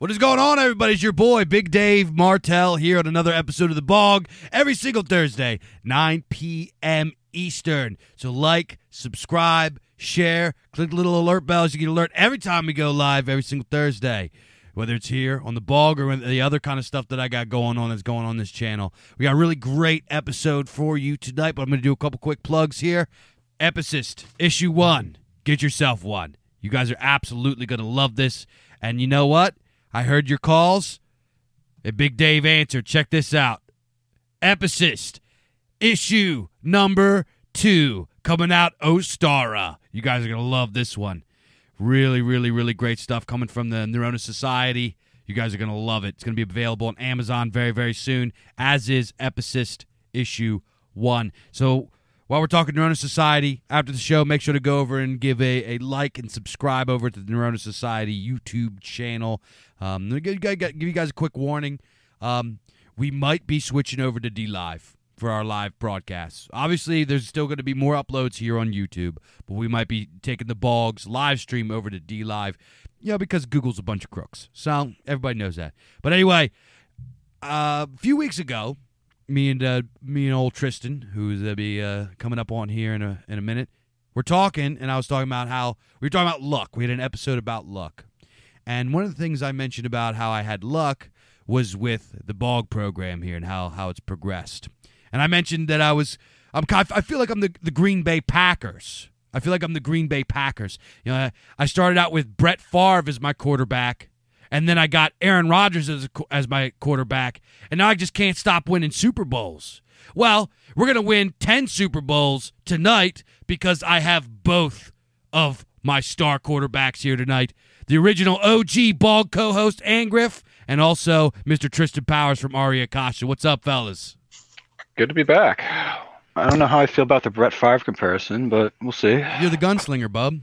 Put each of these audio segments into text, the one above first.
What is going on, everybody? It's your boy, Big Dave Martell, here on another episode of The Bog, every single Thursday, 9 p.m. Eastern. So like, subscribe, share, click the little alert bells. You get alert every time we go live every single Thursday, whether it's here on The Bog or the other kind of stuff that I got going on that's going on this channel. We got a really great episode for you tonight, but I'm going to do a couple quick plugs here. Epicist, issue 1. Get yourself one. You guys are absolutely going to love this. And you know what? I heard your calls, and Big Dave answered. Check this out. Epicist, issue number 2, coming out Ostara. You guys are going to love this one. Really, really, really great stuff coming from the Neurona Society. You guys are going to love it. It's going to be available on Amazon very, very soon, as is Epicist issue 1. So while we're talking Neurona Society, after the show, make sure to go over and give a like and subscribe over to the Neurona Society YouTube channel. Give you guys a quick warning. We might be switching over to DLive for our live broadcasts. Obviously, there's still going to be more uploads here on YouTube, but we might be taking the Bog's live stream over to DLive, because Google's a bunch of crooks. So everybody knows that. But anyway, a few weeks ago, me and old Tristan, who's going to be coming up on here in a minute, we're talking, and I was talking about how we were talking about luck. We had an episode about luck. And one of the things I mentioned about how I had luck was with the Bog program here and how it's progressed. And I mentioned that I feel like I'm the Green Bay Packers. I feel like I'm the Green Bay Packers. I started out with Brett Favre as my quarterback, and then I got Aaron Rodgers as my quarterback, and now I just can't stop winning Super Bowls. Well, we're going to win 10 Super Bowls tonight because I have both of my star quarterbacks here tonight. The original OG Bog co-host, Angriff, and also Mr. Tristan Powers from Ari Akasha. What's up, fellas? Good to be back. I don't know how I feel about the Brett Favre comparison, but we'll see. You're the gunslinger, bub.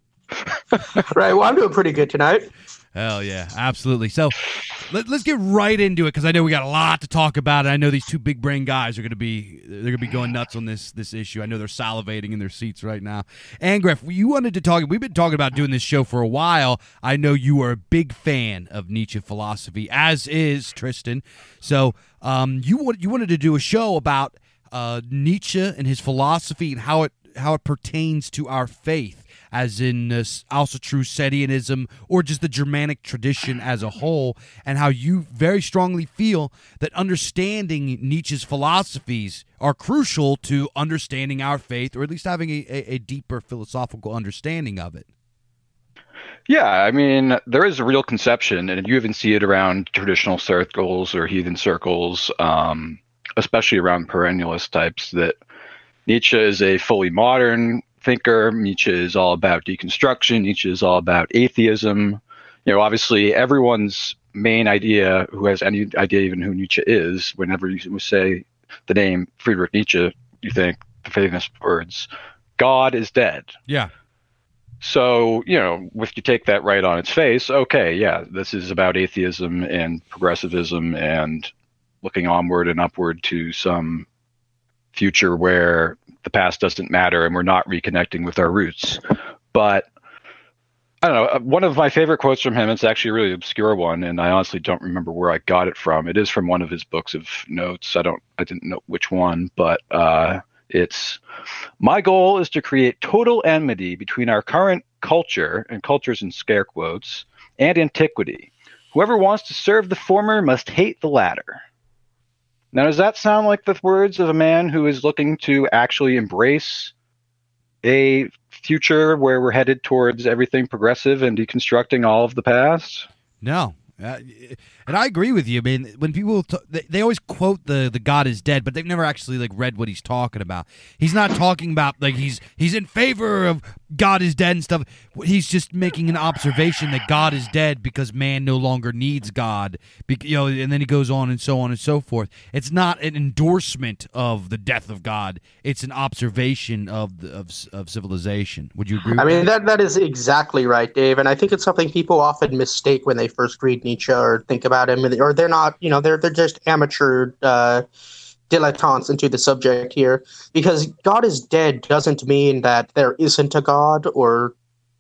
Right, well, I'm doing pretty good tonight. Hell yeah, absolutely. So let's get right into it because I know we got a lot to talk about. And I know these two big brain guys are going to be going nuts on this issue. I know they're salivating in their seats right now. Angriff, you wanted to talk. We've been talking about doing this show for a while. I know you are a big fan of Nietzsche philosophy, as is Tristan. So you wanted to do a show about Nietzsche and his philosophy and how it pertains to our faith, as in Alsatrusetianism or just the Germanic tradition as a whole, and how you very strongly feel that understanding Nietzsche's philosophies are crucial to understanding our faith, or at least having a deeper philosophical understanding of it. Yeah, I mean, there is a real conception, and you even see it around traditional circles or heathen circles, especially around perennialist types, that Nietzsche is a fully modern thinker. Nietzsche is all about deconstruction. Nietzsche is all about atheism. Obviously, everyone's main idea, who has any idea even who Nietzsche is, whenever you say the name Friedrich Nietzsche, you think the famous words, God is dead. Yeah. So, if you take that right on its face, okay, yeah, this is about atheism and progressivism and looking onward and upward to some future where the past doesn't matter and we're not reconnecting with our roots. But I don't know, one of my favorite quotes from him, it's actually a really obscure one, and I honestly don't remember where I got it from. It is from one of his books of notes. I didn't know which one, but it's, "My goal is to create total enmity between our current culture," and culture's in scare quotes, "and antiquity. Whoever wants to serve the former must hate the latter." Now, does that sound like the words of a man who is looking to actually embrace a future where we're headed towards everything progressive and deconstructing all of the past? No. And I agree with you. I mean, when people they always quote the God is dead, but they've never actually read what he's talking about. He's not talking about he's in favor of God is dead and stuff. He's just making an observation that God is dead because man no longer needs God. And then he goes on and so forth. It's not an endorsement of the death of God. It's an observation of civilization. Would you agree? I mean, that is exactly right, Dave. And I think it's something people often mistake when they first read Nietzsche or think about him, or they're not. They're just amateur dilettantes into the subject here, because God is dead doesn't mean that there isn't a God, or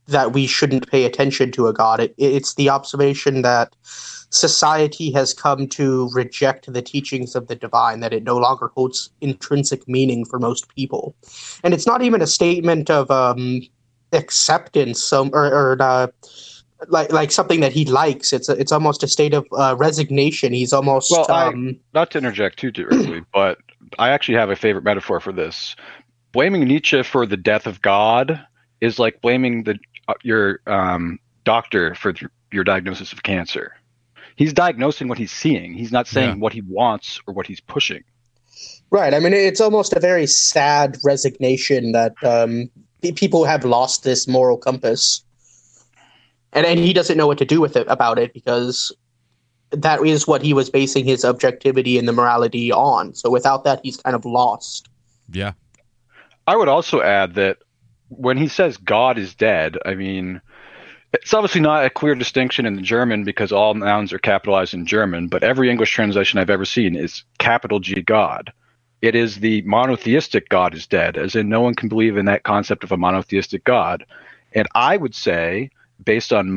that we shouldn't pay attention to a god. It's the observation that society has come to reject the teachings of the divine, that it no longer holds intrinsic meaning for most people. And it's not even a statement of acceptance or like something that he likes. It's almost a state of resignation. He's almost... Well, not to interject too directly, but I actually have a favorite metaphor for this. Blaming Nietzsche for the death of God is like blaming your doctor for your diagnosis of cancer. He's diagnosing what he's seeing. He's not saying what he wants or what he's pushing. Right. I mean, it's almost a very sad resignation that people have lost this moral compass. And he doesn't know what to do about it, because that is what he was basing his objectivity and the morality on. So without that, he's kind of lost. Yeah. I would also add that when he says God is dead, I mean, it's obviously not a clear distinction in the German because all nouns are capitalized in German, but every English translation I've ever seen is capital G God. It is the monotheistic God is dead, as in no one can believe in that concept of a monotheistic God. And I would say, based on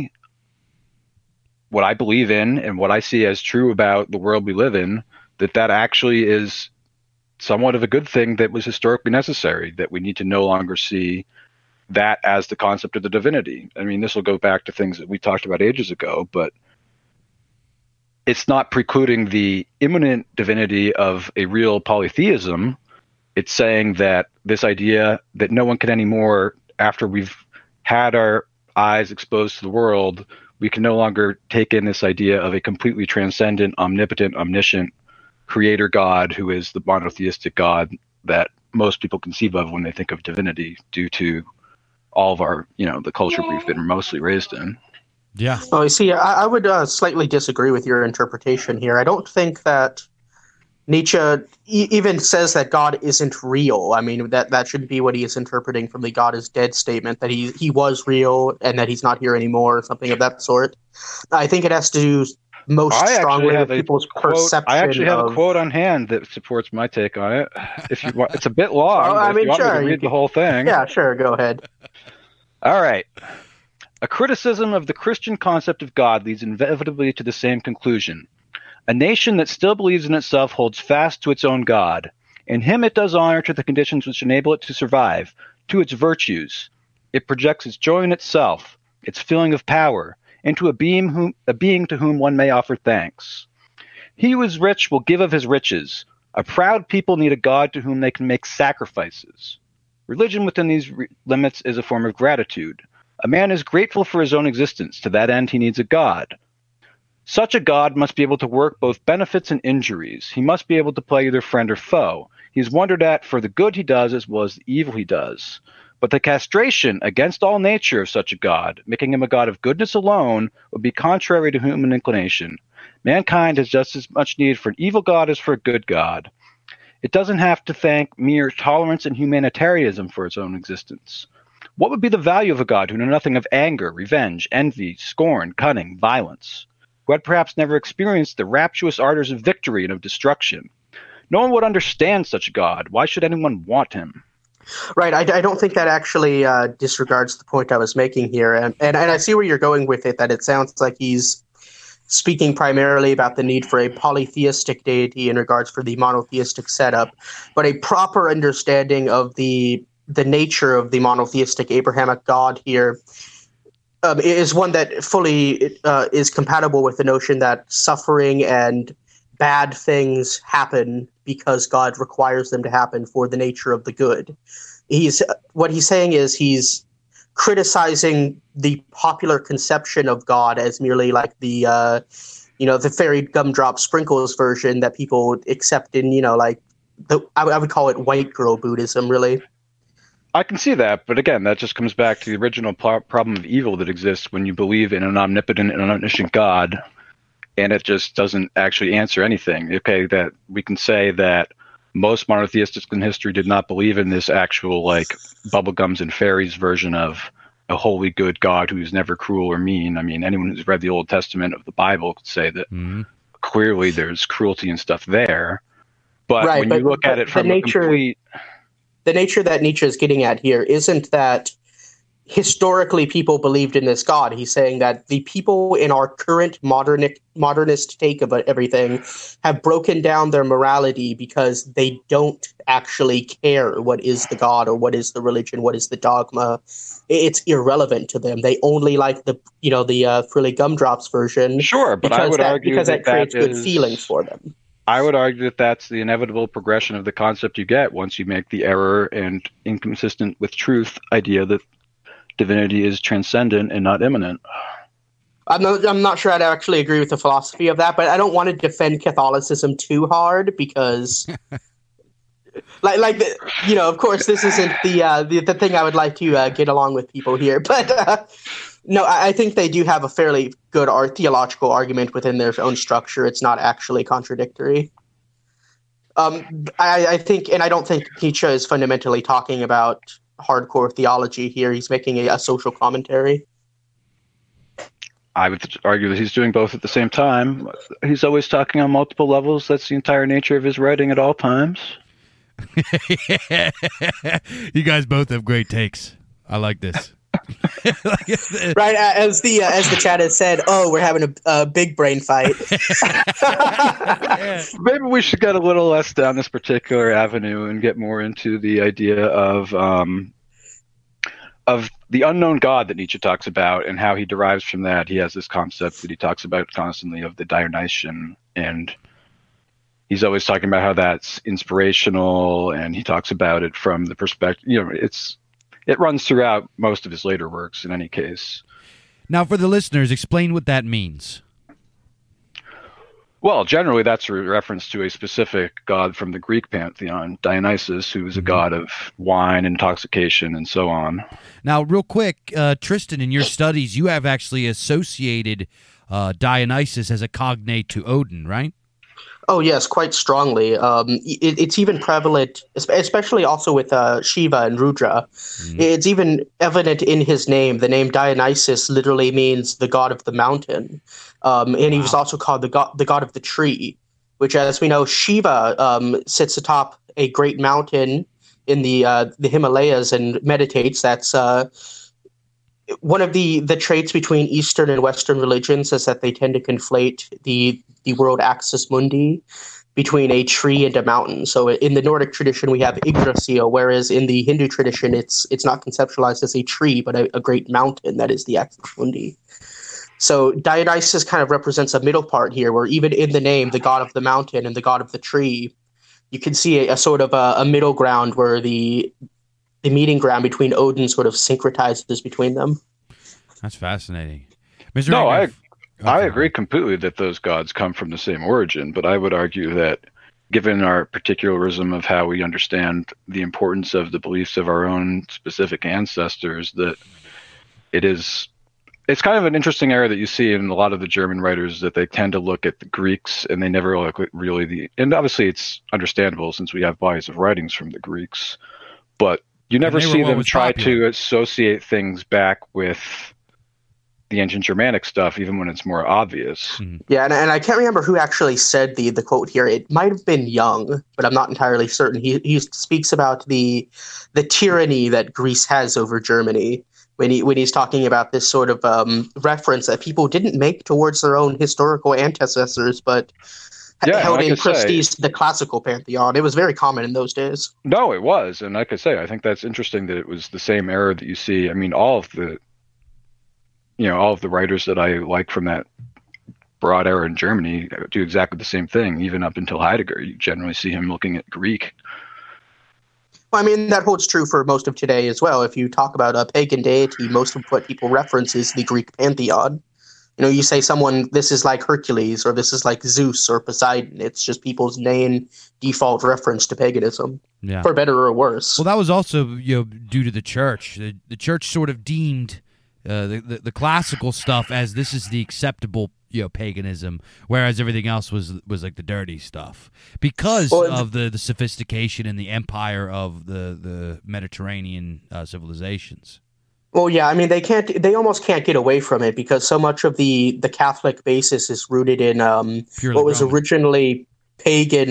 what I believe in and what I see as true about the world we live in, that actually is somewhat of a good thing that was historically necessary, that we need to no longer see that as the concept of the divinity. I mean, this will go back to things that we talked about ages ago, but it's not precluding the imminent divinity of a real polytheism. It's saying that this idea that no one can anymore, after we've had our eyes exposed to the world, we can no longer take in this idea of a completely transcendent, omnipotent, omniscient creator God who is the monotheistic God that most people conceive of when they think of divinity, due to all of our, the culture we've been mostly raised in. Yeah. Oh, you see, I would slightly disagree with your interpretation here. I don't think that Nietzsche even says that God isn't real. I mean, that shouldn't be what he is interpreting from the God is dead statement, that he was real and that he's not here anymore, or something of that sort. I think it has to do most strongly with people's perception. I actually have a quote on hand that supports my take on it. If you want, it's a bit long. I mean, if you want sure, me to read the whole thing. Yeah, sure, go ahead. All right. A criticism of the Christian concept of God leads inevitably to the same conclusion. A nation that still believes in itself holds fast to its own God. In him it does honor to the conditions which enable it to survive, to its virtues. It projects its joy in itself, its feeling of power, into a being to whom one may offer thanks. He who is rich will give of his riches. A proud people need a God to whom they can make sacrifices. Religion within these limits is a form of gratitude. A man is grateful for his own existence. To that end, he needs a God. Such a God must be able to work both benefits and injuries. He must be able to play either friend or foe. He is wondered at for the good he does as well as the evil he does. But the castration against all nature of such a God, making him a God of goodness alone, would be contrary to human inclination. Mankind has just as much need for an evil God as for a good God. It doesn't have to thank mere tolerance and humanitarianism for its own existence. What would be the value of a God who knew nothing of anger, revenge, envy, scorn, cunning, violence? Who had perhaps never experienced the rapturous ardors of victory and of destruction? No one would understand such a God. Why should anyone want him? Right. I don't think that actually disregards the point I was making here. And I see where you're going with it, that it sounds like he's speaking primarily about the need for a polytheistic deity in regards for the monotheistic setup, but a proper understanding of the nature of the monotheistic Abrahamic God here is one that fully is compatible with the notion that suffering and bad things happen because God requires them to happen for the nature of the good. What he's saying is he's criticizing the popular conception of God as merely like the fairy gumdrop sprinkles version that people accept in, I would call it white girl Buddhism, really. I can see that, but again, that just comes back to the original problem of evil that exists when you believe in an omnipotent and omniscient God, and it just doesn't actually answer anything. Okay, that we can say that most monotheists in history did not believe in this actual, like, bubblegums and fairies version of a holy good God who's never cruel or mean. I mean, anyone who's read the Old Testament of the Bible could say that clearly there's cruelty and stuff there. But right, when you look at it from the nature that Nietzsche is getting at here isn't that historically people believed in this God. He's saying that the people in our current modernist take of everything have broken down their morality because they don't actually care what is the God or what is the religion, what is the dogma. It's irrelevant to them. They only like the Frilly Gumdrops version. Sure, but I would argue because that creates that good feelings for them. I would argue that that's the inevitable progression of the concept you get once you make the error and inconsistent with truth idea that divinity is transcendent and not immanent. I'm not sure I'd actually agree with the philosophy of that, but I don't want to defend Catholicism too hard because, of course, this isn't the thing I would like to get along with people here. But no, I think they do have a fairly good theological argument within their own structure. It's not actually contradictory. I think, and I don't think Nietzsche is fundamentally talking about hardcore theology here. He's making a social commentary. I would argue that he's doing both at the same time. He's always talking on multiple levels. That's the entire nature of his writing at all times. You guys both have great takes. I like this. Right, as the chat has said, we're having a big brain fight. Maybe we should get a little less down this particular avenue and get more into the idea of the unknown God that Nietzsche talks about and how he derives from that. He has this concept that he talks about constantly of the Dionysian, and he's always talking about how that's inspirational, and he talks about it from the perspective, it runs throughout most of his later works in any case. Now, for the listeners, explain what that means. Well, generally, that's a reference to a specific god from the Greek pantheon, Dionysus, who is a god of wine, intoxication, and so on. Now, real quick, Tristan, in your studies, you have actually associated Dionysus as a cognate to Odin, right? Oh, yes, quite strongly. It's even prevalent, especially also with Shiva and Rudra. Mm-hmm. It's even evident in his name. The name Dionysus literally means the god of the mountain. And he was also called the god of the tree, which, as we know, Shiva sits atop a great mountain in the Himalayas and meditates. That's one of the traits between Eastern and Western religions is that they tend to conflate the world axis mundi between a tree and a mountain. So in the Nordic tradition, we have Yggdrasil, whereas in the Hindu tradition, it's not conceptualized as a tree, but a great mountain that is the axis mundi. So Dionysus kind of represents a middle part here, where even in the name, the god of the mountain and the god of the tree, you can see a sort of a middle ground where the meeting ground between Odin sort of syncretizes between them. That's fascinating. Mr. No, Ragnar, I agree completely that those gods come from the same origin, but I would argue that given our particularism of how we understand the importance of the beliefs of our own specific ancestors, that it's kind of an interesting error that you see in a lot of the German writers, that they tend to look at the Greeks and they never look at and obviously it's understandable since we have bodies of writings from the Greeks, but you never see them try to associate things back with the ancient Germanic stuff, even when it's more obvious. Mm-hmm. Yeah, and I can't remember who actually said the quote here. It might have been Jung, but I'm not entirely certain. He speaks about the tyranny that Greece has over Germany when he's talking about this sort of reference that people didn't make towards their own historical ancestors, but held in prestige to the classical pantheon. It was very common in those days. No, it was. And like I say, I think that's interesting that it was the same error that you see. I mean, all of the writers that I like from that broad era in Germany do exactly the same thing. Even up until Heidegger, you generally see him looking at Greek. Well, I mean, that holds true for most of today as well. If you talk about a pagan deity, most of what people reference is the Greek pantheon. You say this is like Hercules or this is like Zeus or Poseidon. It's just people's main default reference to paganism, for better or worse. Well, that was also due to the church. The church sort of deemed the classical stuff as this is the acceptable paganism, whereas everything else was like the dirty stuff because of the sophistication and the empire of the Mediterranean civilizations. Well, yeah, I mean, they almost can't get away from it because so much of the Catholic basis is rooted in what was originally pagan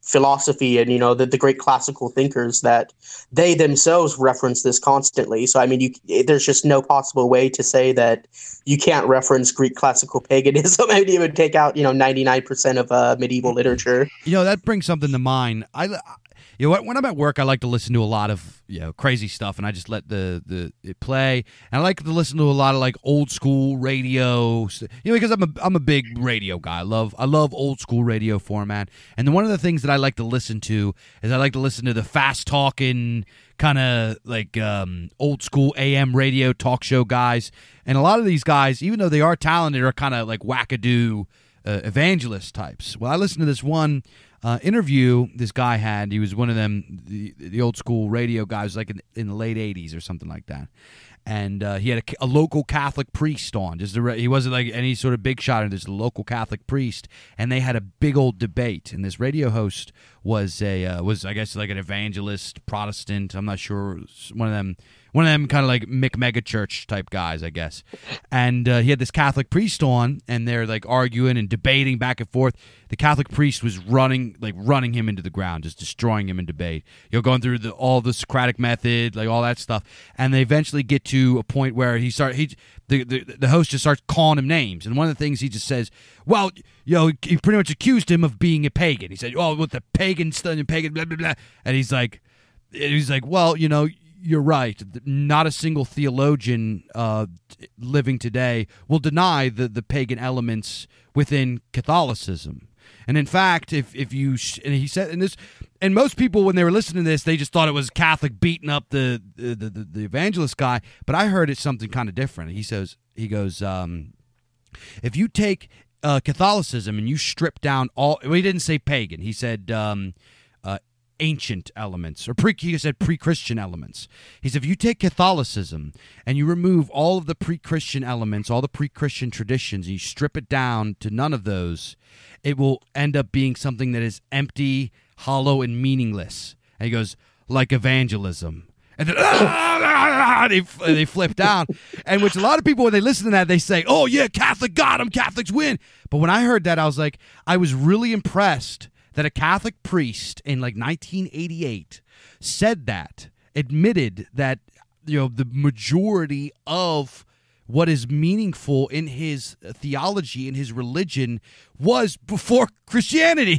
philosophy and the great classical thinkers that they themselves reference this constantly. So I mean, there's just no possible way to say that you can't reference Greek classical paganism and even take out 99% of medieval literature. That brings something to mind. When I'm at work, I like to listen to a lot of crazy stuff, and I just let it play. And I like to listen to a lot of like old school radio, because I'm a big radio guy. I love old school radio format. And then one of the things that I like to listen to is I like to listen to the fast talking kind of like old school AM radio talk show guys. And a lot of these guys, even though they are talented, are kind of like wackadoo evangelist types. Well, I listened to this one interview this guy had. He was one of them, the old school radio guys, like in the late 80s or something like that. And he had a local Catholic priest on. He wasn't like any sort of big shot. There's a local Catholic priest, and they had a big old debate. And this radio host was I guess like an evangelist Protestant. I'm not sure, one of them kind of like megachurch type guys, I guess. And he had this Catholic priest on, and they're like arguing and debating back and forth. The Catholic priest was running him into the ground, just destroying him in debate. Going through all the Socratic method, like all that stuff. And they eventually get to a point where the host just starts calling him names. And one of the things he just says, well, he pretty much accused him of being a pagan. He said, oh, with the pagan stuff and pagan, blah, blah, blah. And he's like, well, you're right. Not a single theologian living today will deny the pagan elements within Catholicism. And in fact, if you and he said, and most people when they were listening to this, they just thought it was Catholic beating up the evangelist guy. But I heard it's something kind of different. He goes, if you take Catholicism and you strip down all, well, he didn't say pagan. He said ancient elements, or he said pre-Christian elements. He said if you take Catholicism and you remove all of the pre-Christian elements, all the pre-Christian traditions, and you strip it down to none of those, it will end up being something that is empty, hollow, and meaningless. And he goes, like evangelism. And then they flip down. And which a lot of people, when they listen to that, they say, oh yeah, Catholic got him, Catholics win. But when I heard that, I was like, I was really impressed that a Catholic priest in like 1988 said that, admitted that the majority of what is meaningful in his theology, in his religion, was before Christianity.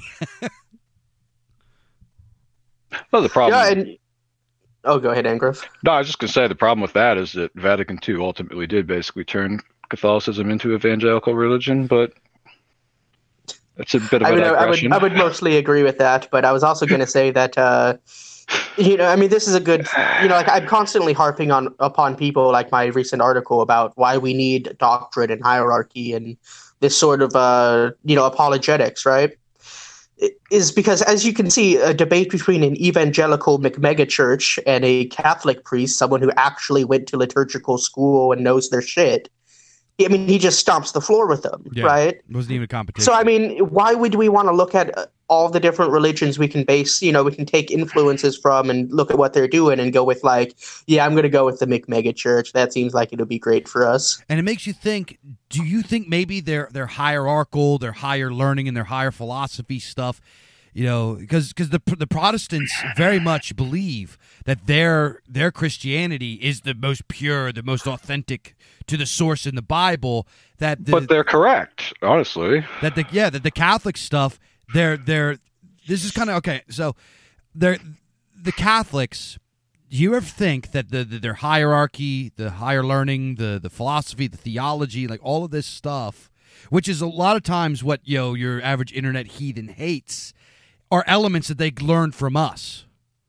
Well, the problem. Yeah, oh, go ahead, Angriff. No, I was just going to say the problem with that is that Vatican II ultimately did basically turn Catholicism into evangelical religion, but that's a bit of a digression. I would mostly agree with that, but I was also going to say that, this is a good, like I'm constantly harping upon people, like my recent article about why we need doctrine and hierarchy and this sort of, apologetics, right? It is because, as you can see, a debate between an evangelical megachurch and a Catholic priest, someone who actually went to liturgical school and knows their shit, I mean, he just stomps the floor with them, right? It wasn't even a competition. So, I mean, why would we want to look at all the different religions we can base, we can take influences from and look at what they're doing and go with like, yeah, I'm going to go with the megachurch. That seems like it'll be great for us. And it makes you think, do you think maybe their hierarchical, their higher learning and their higher philosophy stuff, because the Protestants very much believe that their Christianity is the most pure, the most authentic to the source in the Bible. But they're correct, honestly. That the Catholic stuff, this is kind of okay. So the Catholics. Do you ever think that their hierarchy, the higher learning, the philosophy, the theology, like all of this stuff, which is a lot of times what your average internet heathen hates, are elements that they learned from us?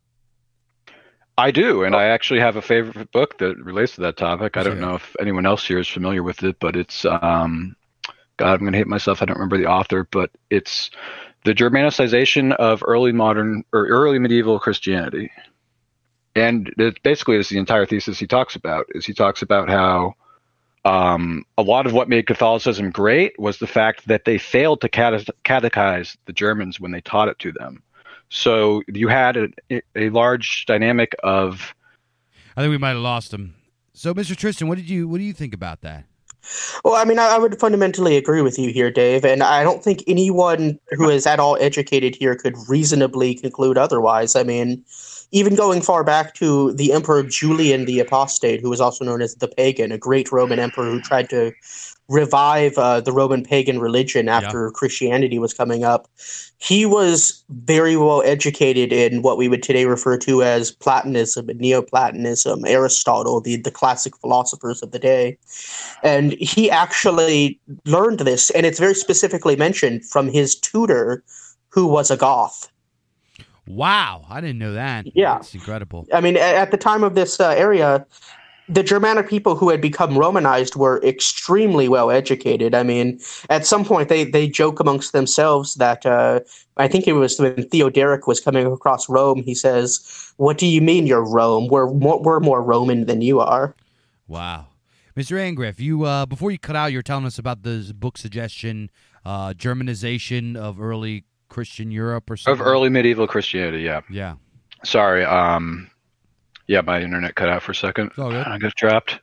I do, and I actually have a favorite book that relates to that topic. I don't know if anyone else here is familiar with it, but it's God, I'm going to hate myself. I don't remember the author, but it's The Germanicization of Early Medieval Christianity. And it basically is the entire thesis he talks about. He talks about how a lot of what made Catholicism great was the fact that they failed to catechize the Germans when they taught it to them. So you had a large dynamic of. I think we might have lost him. So, Mr. Tristan, what do you think about that? Well, I mean, I would fundamentally agree with you here, Dave, and I don't think anyone who is at all educated here could reasonably conclude otherwise. I mean, even going far back to the Emperor Julian the Apostate, who was also known as the Pagan, a great Roman emperor who tried to revive the Roman pagan religion after Christianity was coming up. He was very well educated in what we would today refer to as Platonism and Neoplatonism, Aristotle, the classic philosophers of the day. And he actually learned this, and it's very specifically mentioned from his tutor, who was a Goth. Wow, I didn't know that. Yeah. It's incredible. I mean, at the time of this area, the Germanic people who had become Romanized were extremely well educated. I mean, at some point they joke amongst themselves that I think it was when Theodoric was coming across Rome. He says, "What do you mean you're Rome? We're more Roman than you are." Wow, Mr. Angriff, you before you cut out, you were telling us about this book suggestion, Germanization of early Christian Europe or something. Of early medieval Christianity, yeah. Yeah. Sorry, yeah, my internet cut out for a second. It's all good. I got trapped.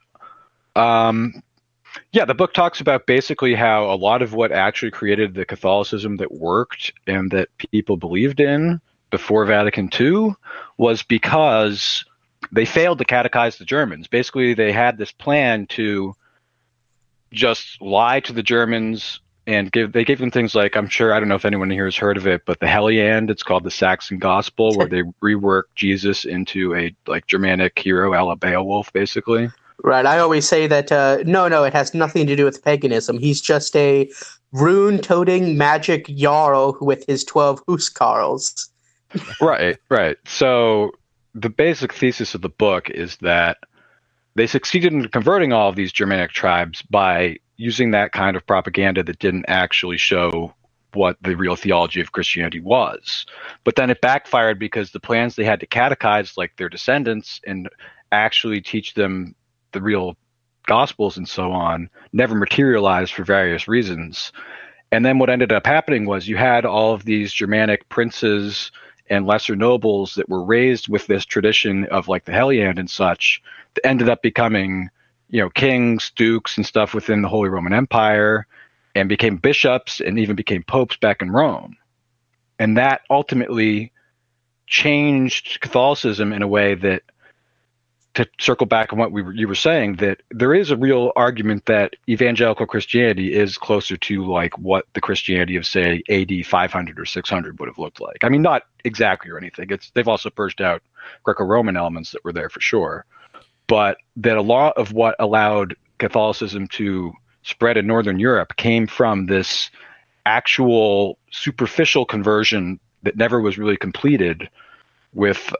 Yeah, the book talks about basically how a lot of what actually created the Catholicism that worked and that people believed in before Vatican II was because they failed to catechize the Germans. Basically, they had this plan to just lie to the Germans and they gave them things like, I don't know if anyone here has heard of it, but the Helliand, it's called the Saxon Gospel, where they rework Jesus into a like Germanic hero, a la Beowulf, basically. Right. I always say that, no, it has nothing to do with paganism. He's just a rune-toting magic Jarl with his 12 huskarls. Right. So the basic thesis of the book is that they succeeded in converting all of these Germanic tribes by using that kind of propaganda that didn't actually show what the real theology of Christianity was. But then it backfired because the plans they had to catechize like their descendants and actually teach them the real gospels and so on never materialized for various reasons. And then what ended up happening was you had all of these Germanic princes and lesser nobles that were raised with this tradition of like the Helliand and such that ended up becoming, kings, dukes and stuff within the Holy Roman Empire and became bishops and even became popes back in Rome. And that ultimately changed Catholicism in a way that, to circle back on what you were saying, that there is a real argument that evangelical Christianity is closer to like what the Christianity of, say, AD 500 or 600 would have looked like. I mean, not exactly or anything. They've also purged out Greco-Roman elements that were there for sure. But that a lot of what allowed Catholicism to spread in Northern Europe came from this actual superficial conversion that never was really completed with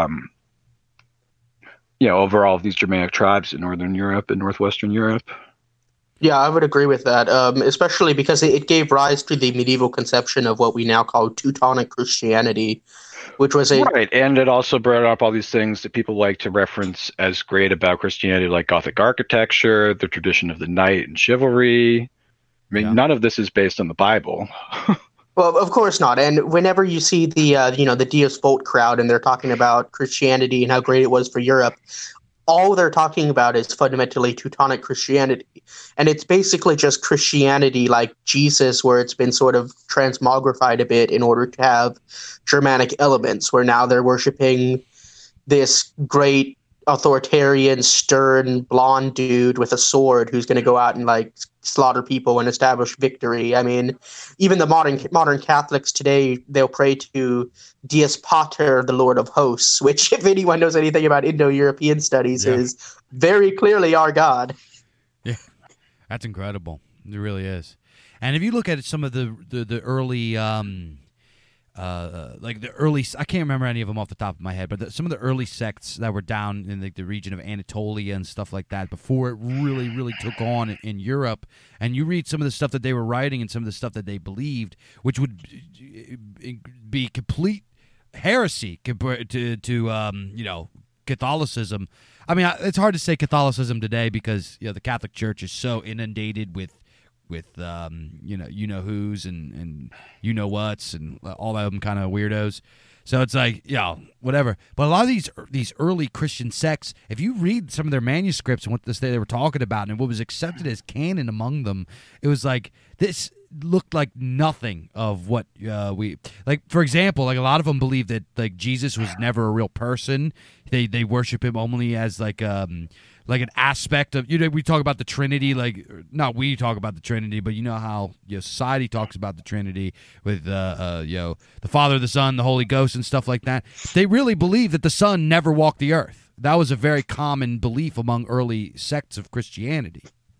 over all of these Germanic tribes in Northern Europe and Northwestern Europe. Yeah, I would agree with that, especially because it gave rise to the medieval conception of what we now call Teutonic Christianity, which was Right, and it also brought up all these things that people like to reference as great about Christianity, like Gothic architecture, the tradition of the knight and chivalry. I mean, none of this is based on the Bible. Well, of course not. And whenever you see the Deus Vult crowd and they're talking about Christianity and how great it was for Europe, all they're talking about is fundamentally Teutonic Christianity. And it's basically just Christianity like Jesus, where it's been sort of transmogrified a bit in order to have Germanic elements, where now they're worshiping this great authoritarian, stern, blonde dude with a sword who's going to go out and like slaughter people and establish victory. I mean, even the modern Catholics today, they'll pray to Deus Pater, the Lord of Hosts, which, if anyone knows anything about Indo-European studies, is very clearly our God. Yeah, that's incredible. It really is. And if you look at some of the early like the early, I can't remember any of them off the top of my head, but some of the early sects that were down in the region of Anatolia and stuff like that before it really, really took on in Europe, and you read some of the stuff that they were writing and some of the stuff that they believed, which would be complete heresy compared to Catholicism. I mean, it's hard to say Catholicism today because the Catholic Church is so inundated with who's and what's and all of them kind of weirdos. So it's like, whatever. But a lot of these early Christian sects, if you read some of their manuscripts and what they were talking about and what was accepted as canon among them, it was like this looked like nothing of what we like. For example, like a lot of them believe that like Jesus was never a real person. They worship him only as like an aspect of, we talk about the Trinity, like not we talk about the Trinity, but you know how society talks about the Trinity with the Father, the Son, the Holy Ghost, and stuff like that. They really believe that the Son never walked the earth. That was a very common belief among early sects of Christianity.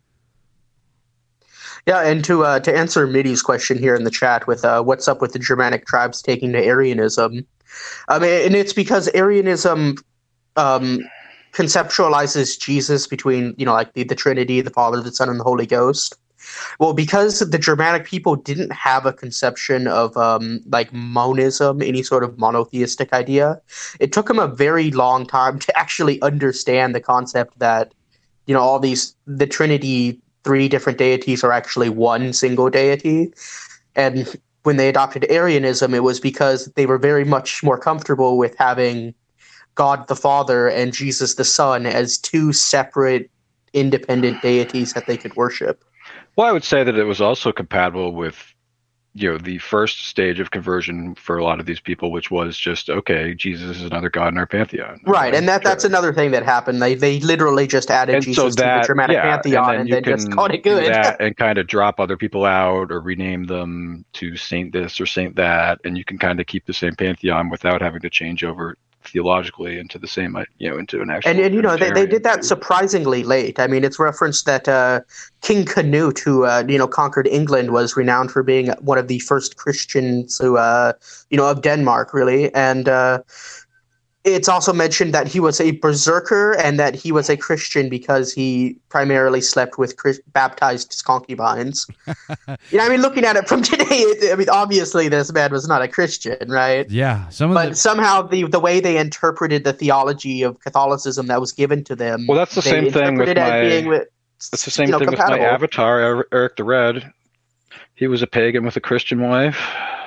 Yeah, and to answer Mitty's question here in the chat with what's up with the Germanic tribes taking to Arianism, and it's because Arianism conceptualizes Jesus between like the Trinity, the Father, the Son, and the Holy Ghost. Well, because the Germanic people didn't have a conception of like monism, any sort of monotheistic idea, it took them a very long time to actually understand the concept that all the Trinity, 3 different deities, are actually one single deity. And when they adopted Arianism, it was because they were very much more comfortable with having God the Father and Jesus the Son as 2 separate, independent deities that they could worship. Well, I would say that it was also compatible with the first stage of conversion for a lot of these people, which was just, okay, Jesus is another god in our pantheon. Right, and that's another thing that happened. They literally just added Jesus to the Germanic pantheon and then just called it good. And kind of drop other people out or rename them to Saint this or Saint that, and you can kind of keep the same pantheon without having to change over theologically into the same, into an actual. And they did that surprisingly late. I mean, it's referenced that King Canute, who conquered England, was renowned for being one of the first Christians who of Denmark, really. And it's also mentioned that he was a berserker and that he was a Christian because he primarily slept with baptized concubines. Looking at it from today, obviously this man was not a Christian, right? Yeah. Somehow the way they interpreted the theology of Catholicism that was given to them. Well, that's the same thing with that's the same thing compatible. With my avatar, Eric the Red. He was a pagan with a Christian wife.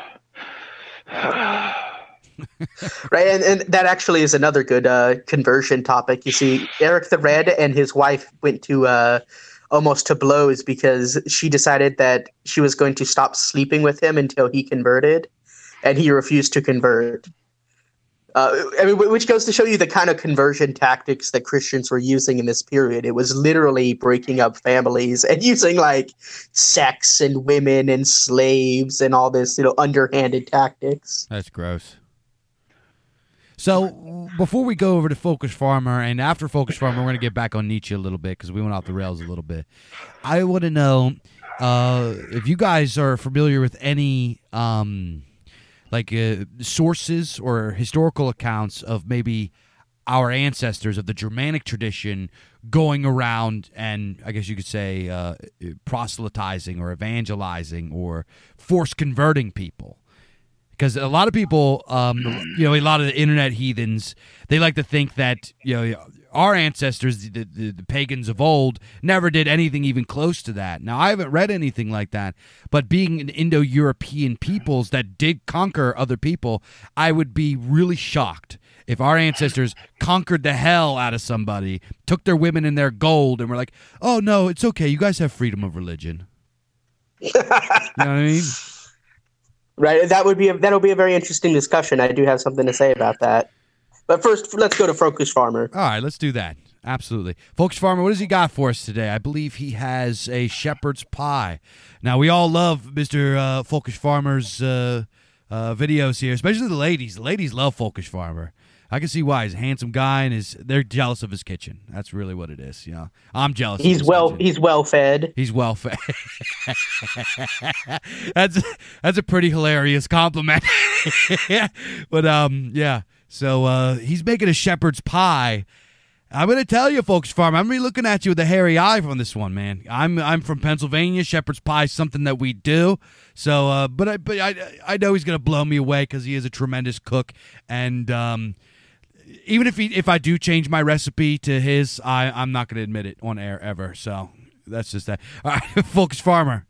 Right, and that actually is another good conversion topic. You see, Eric the Red and his wife went to almost to blows because she decided that she was going to stop sleeping with him until he converted, and he refused to convert. Which goes to show you the kind of conversion tactics that Christians were using in this period. It was literally breaking up families and using like sex and women and slaves and all this, underhanded tactics. That's gross. So before we go over to Focus Farmer, and after Focus Farmer, we're going to get back on Nietzsche a little bit because we went off the rails a little bit. I want to know if you guys are familiar with any sources or historical accounts of maybe our ancestors of the Germanic tradition going around and, I guess you could say, proselytizing or evangelizing or force converting people. Because a lot of people, a lot of the internet heathens, they like to think that, our ancestors, the pagans of old, never did anything even close to that. Now, I haven't read anything like that, but being an Indo-European peoples that did conquer other people, I would be really shocked if our ancestors conquered the hell out of somebody, took their women and their gold, and were like, oh, no, it's okay. You guys have freedom of religion. You know what I mean? Right, that'll be a very interesting discussion. I do have something to say about that. But first, let's go to Focus Farmer. All right, let's do that. Absolutely. Focus Farmer, what has he got for us today? I believe he has a shepherd's pie. Now, we all love Mr. Focus Farmer's videos here, especially the ladies. The ladies love Focus Farmer. I can see why. He's a handsome guy, and they're jealous of his kitchen. That's really what it is. I'm jealous. He's well fed. He's well fed. That's a pretty hilarious compliment. But yeah. So he's making a shepherd's pie. I'm going to tell you, Focus Farmer, I'm going to be looking at you with a hairy eye on this one, man. I'm from Pennsylvania. Shepherd's pie is something that we do. So, but I know he's going to blow me away because he is a tremendous cook. And even if I do change my recipe to his, I'm not going to admit it on air ever. So that's just that. All right, Focus Farmer.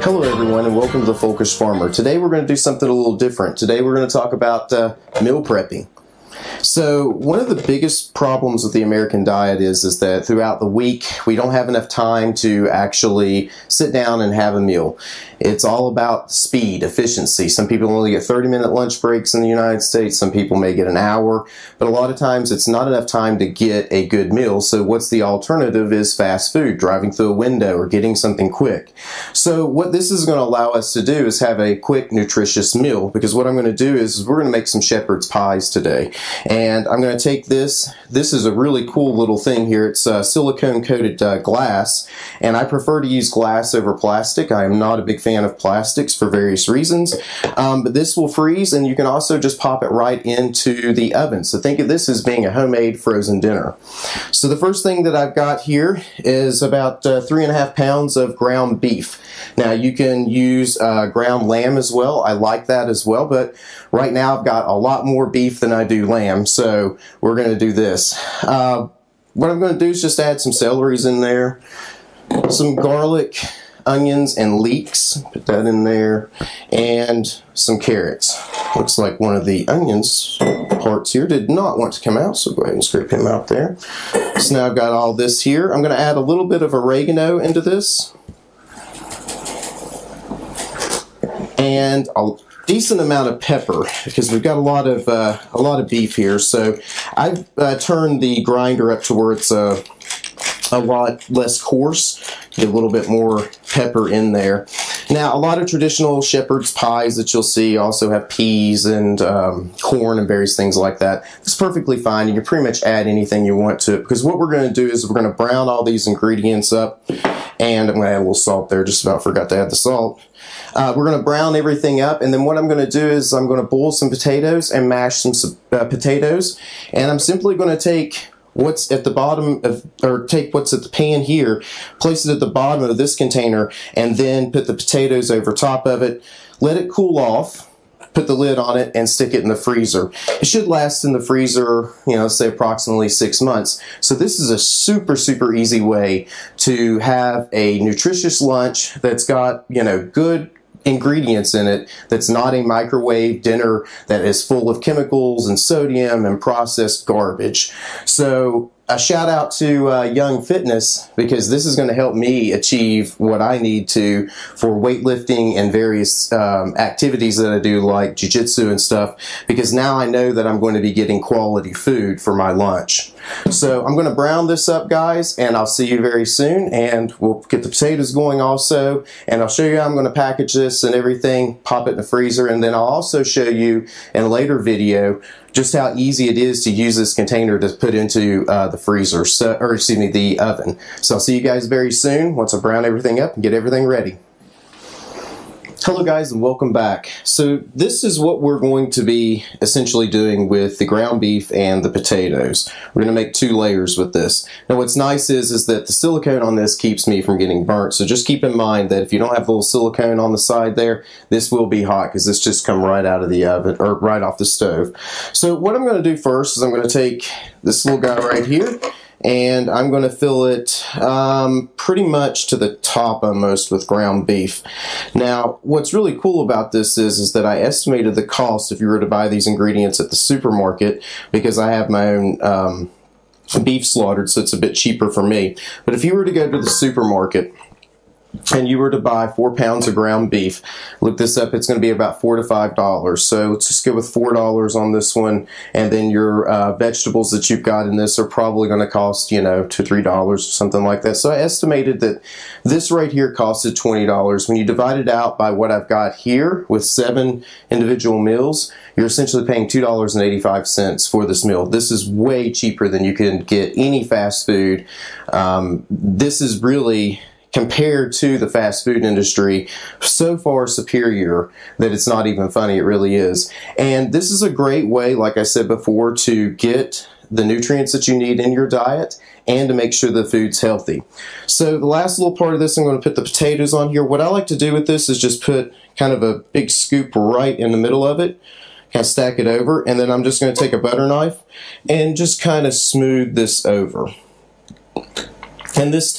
Hello everyone and welcome to The Folkish Farmer. Today we're going to do something a little different. Today we're going to talk about meal prepping. So one of the biggest problems with the American diet is that throughout the week we don't have enough time to actually sit down and have a meal. It's all about speed, efficiency. Some people only get 30-minute lunch breaks in the United States. Some people may get an hour. But a lot of times it's not enough time to get a good meal. So what's the alternative is fast food, driving through a window or getting something quick. So what this is going to allow us to do is have a quick, nutritious meal. Because what I'm going to do is we're going to make some shepherd's pies today. And I'm going to take this. This is a really cool little thing here. It's silicone-coated glass. And I prefer to use glass over plastic. I am not a big fan of plastics for various reasons, but this will freeze, and you can also just pop it right into the oven. So think of this as being a homemade frozen dinner. So the first thing that I've got here is about 3.5 pounds of ground beef. Now you can use ground lamb as well. I like that as well, but right now I've got a lot more beef than I do lamb, so we're going to do this. What I'm going to do is just add some celeries in there, some garlic, onions, and leeks. Put that in there, and some carrots. Looks like one of the onions parts here did not want to come out, so go ahead and scrape him out there. So now I've got all this here. I'm going to add a little bit of oregano into this, and a decent amount of pepper, because we've got a lot of beef here. So I've turned the grinder up to where it's a lot less coarse. Get a little bit more pepper in there. Now, a lot of traditional shepherd's pies that you'll see also have peas and corn and various things like that. It's perfectly fine. You can pretty much add anything you want to it, because what we're going to do is we're going to brown all these ingredients up, and I'm going to add a little salt there. Just about forgot to add the salt. We're going to brown everything up, and then what I'm going to do is I'm going to boil some potatoes and mash some potatoes, and I'm simply going to take what's at the bottom of, or take what's at the pan here, place it at the bottom of this container, and then put the potatoes over top of it, let it cool off, put the lid on it, and stick it in the freezer. It should last in the freezer, say approximately 6 months. So this is a super, super easy way to have a nutritious lunch that's got, good ingredients in it, that's not a microwave dinner that is full of chemicals and sodium and processed garbage. So a shout out to Young Fitness, because this is going to help me achieve what I need to for weightlifting and various activities that I do, like jiu-jitsu and stuff, because now I know that I'm going to be getting quality food for my lunch. So I'm going to brown this up, guys, and I'll see you very soon, and we'll get the potatoes going also, and I'll show you how I'm going to package this and everything, pop it in the freezer, and then I'll also show you in a later video just how easy it is to use this container to put into the freezer, the oven. So I'll see you guys very soon once I brown everything up and get everything ready. Hello guys, and welcome back. So this is what we're going to be essentially doing with the ground beef and the potatoes. We're going to make 2 layers with this. Now what's nice is that the silicone on this keeps me from getting burnt. So just keep in mind that if you don't have a little silicone on the side there, this will be hot, because this just come right out of the oven, or right off the stove. So what I'm going to do first is I'm going to take this little guy right here, and I'm going to fill it pretty much to the top almost with ground beef. Now, what's really cool about this is that I estimated the cost if you were to buy these ingredients at the supermarket, because I have my own beef slaughtered, so it's a bit cheaper for me. But if you were to go to the supermarket and you were to buy 4 pounds of ground beef, look this up, it's going to be about $4 to $5. So let's just go with $4 on this one, and then your vegetables that you've got in this are probably going to cost, $2 to $3 or something like that. So I estimated that this right here costed $20. When you divide it out by what I've got here with 7 individual meals, you're essentially paying $2.85 for this meal. This is way cheaper than you can get any fast food. This is really, compared to the fast food industry, so far superior that it's not even funny. It really is. And this is a great way, like I said before, to get the nutrients that you need in your diet and to make sure the food's healthy. So the last little part of this, I'm going to put the potatoes on here. What I like to do with this is just put kind of a big scoop right in the middle of it, kind of stack it over, and then I'm just going to take a butter knife and just kind of smooth this over. And this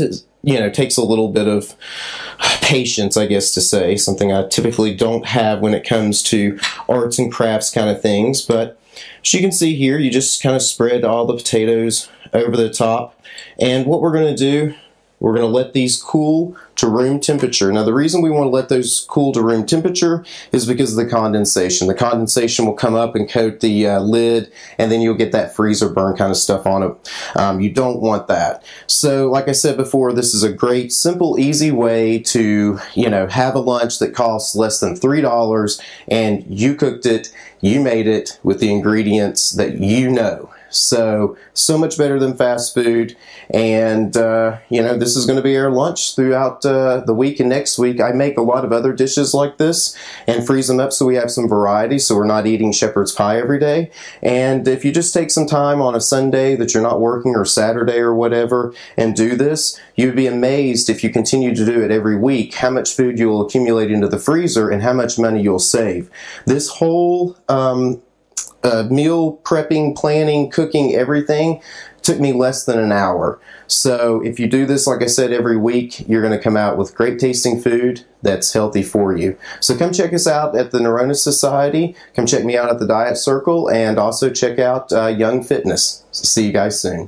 takes a little bit of patience, I guess to say, something I typically don't have when it comes to arts and crafts kind of things. But as you can see here, you just kind of spread all the potatoes over the top. And what we're going to do, we're going to let these cool to room temperature. Now, the reason we want to let those cool to room temperature is because of the condensation. The condensation will come up and coat the lid, and then you'll get that freezer burn kind of stuff on it. You don't want that. So, like I said before, this is a great, simple, easy way to, have a lunch that costs less than $3, and you cooked it, you made it with the ingredients that you know. So much better than fast food. And, this is going to be our lunch throughout the week and next week. I make a lot of other dishes like this and freeze them up so we have some variety, so we're not eating shepherd's pie every day. And if you just take some time on a Sunday that you're not working, or Saturday or whatever, and do this, you'd be amazed if you continue to do it every week, how much food you'll accumulate into the freezer and how much money you'll save. This whole meal prepping, planning, cooking, everything took me less than an hour. So if you do this, like I said, every week, you're going to come out with great tasting food that's healthy for you. So come check us out at the Neuronas Society. Come check me out at the Diet Circle, and also check out Young Fitness. So see you guys soon.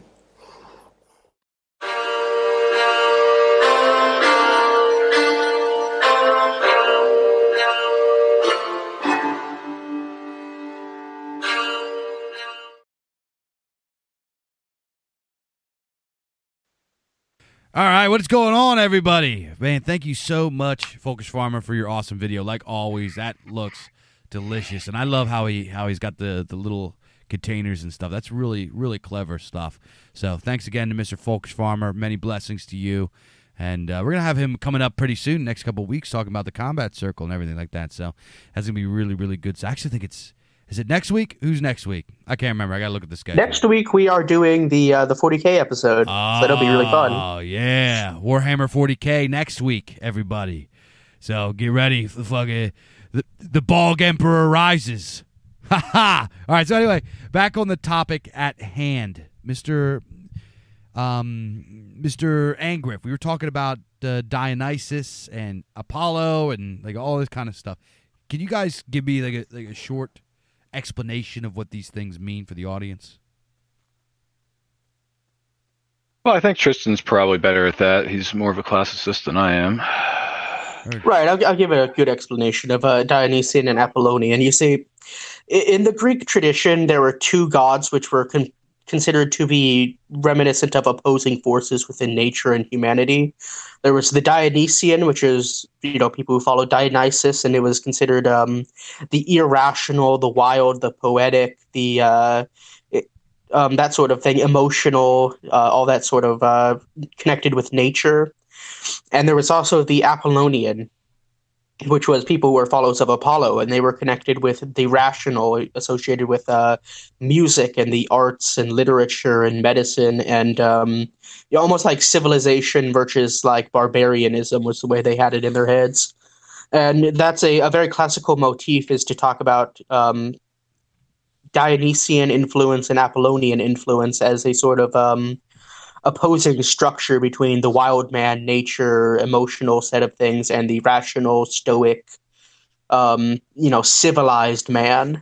All right, what's going on, everybody? Man, thank you so much, Focus Farmer, for your awesome video. Like always, that looks delicious, and I love how he's got the little containers and stuff. That's really, really clever stuff. So thanks again to Mr. Focus Farmer. Many blessings to you. And we're going to have him coming up pretty soon, next couple of weeks, talking about the combat circle and everything like that. So that's going to be really, really good. So I actually think is it next week? Who's next week? I can't remember. I got to look at the schedule. Next week we are doing the 40K episode, so that'll be really fun. Oh, yeah. Warhammer 40K next week, everybody. So get ready for the Bog Emperor rises. Ha ha! All right, so anyway, back on the topic at hand. Mr. Angriff, we were talking about Dionysus and Apollo and like all this kind of stuff. Can you guys give me like a short explanation of what these things mean for the audience? Well, I think Tristan's probably better at that. He's more of a classicist than I am. Right, I'll give a good explanation of Dionysian and Apollonian. You see, in the Greek tradition, there were two gods which were considered to be reminiscent of opposing forces within nature and humanity. There was the Dionysian, which is, people who followed Dionysus, and it was considered the irrational, the wild, the poetic, that sort of thing, emotional, all that sort of connected with nature. And there was also the Apollonian, which was people who were followers of Apollo, and they were connected with the rational, associated with music and the arts and literature and medicine, and almost like civilization versus like barbarianism was the way they had it in their heads. And that's a very classical motif, is to talk about Dionysian influence and Apollonian influence as a sort of opposing structure between the wild man, nature, emotional set of things, and the rational, stoic, civilized man.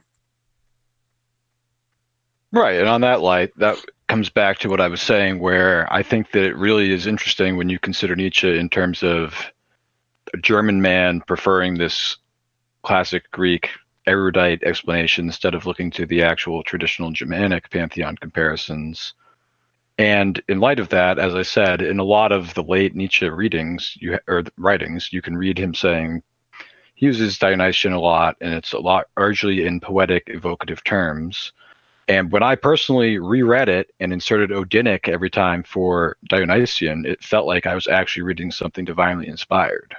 Right, and on that light, that comes back to what I was saying, where I think that it really is interesting when you consider Nietzsche in terms of a German man preferring this classic Greek erudite explanation instead of looking to the actual traditional Germanic pantheon comparisons. And in light of that, as I said, in a lot of the late Nietzsche writings, you can read him saying he uses Dionysian a lot, and it's a lot largely in poetic, evocative terms. And when I personally reread it and inserted Odinic every time for Dionysian, it felt like I was actually reading something divinely inspired.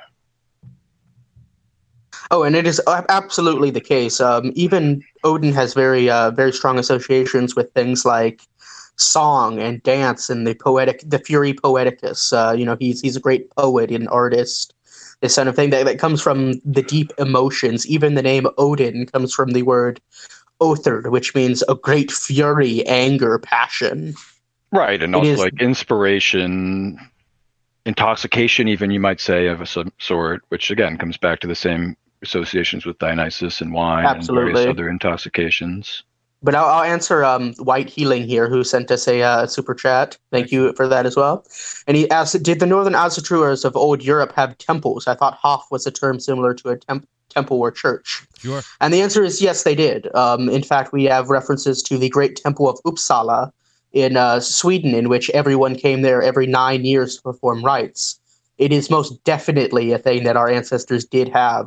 Oh, and it is absolutely the case. Even Odin has very, very strong associations with things like song and dance and the Fury Poeticus. He's a great poet and artist. This kind of thing that comes from the deep emotions. Even the name Odin comes from the word Otherd, which means a great fury, anger, passion. Right, and also like inspiration, intoxication, even you might say, of some sort, which again comes back to the same associations with Dionysus and wine and Absolutely. various other intoxications. But I'll answer White Healing here, who sent us a super chat. Thank you for that as well. And he asked, did the northern Asatruers of old Europe have temples? I thought Hof was a term similar to a temple or church. Sure. And the answer is yes, they did. In fact, we have references to the great temple of Uppsala in Sweden, in which everyone came there every 9 years to perform rites. It is most definitely a thing that our ancestors did have.